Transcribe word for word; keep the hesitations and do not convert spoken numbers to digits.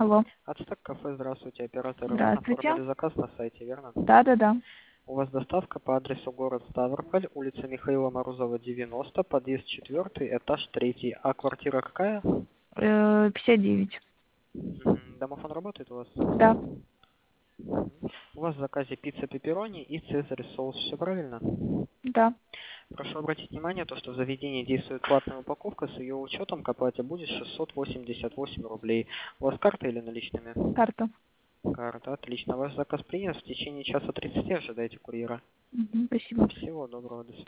Алло. Ацтек кафе, здравствуйте, оператор. Вы Здравствуйте. оформили заказ на сайте, верно? Да, да, да. У вас доставка по адресу город Ставрополь, улица Михаила Морозова, девяносто, подъезд четвертый, этаж третий. А квартира какая? Э, пятьдесят девять. М, Домофон работает у вас? Да, Мгм. У вас в заказе пицца пепперони и цезарь соус, все правильно? да. Прошу обратить внимание, то, что в заведении действует платная упаковка, с ее учетом к оплате будет шестьсот восемьдесят восемь рублей. У вас карта или наличными? Карта. Карта, отлично. Ваш заказ принят, в течение часа тридцати ожидайте курьера. Мгм, спасибо. Всего доброго, до свидания.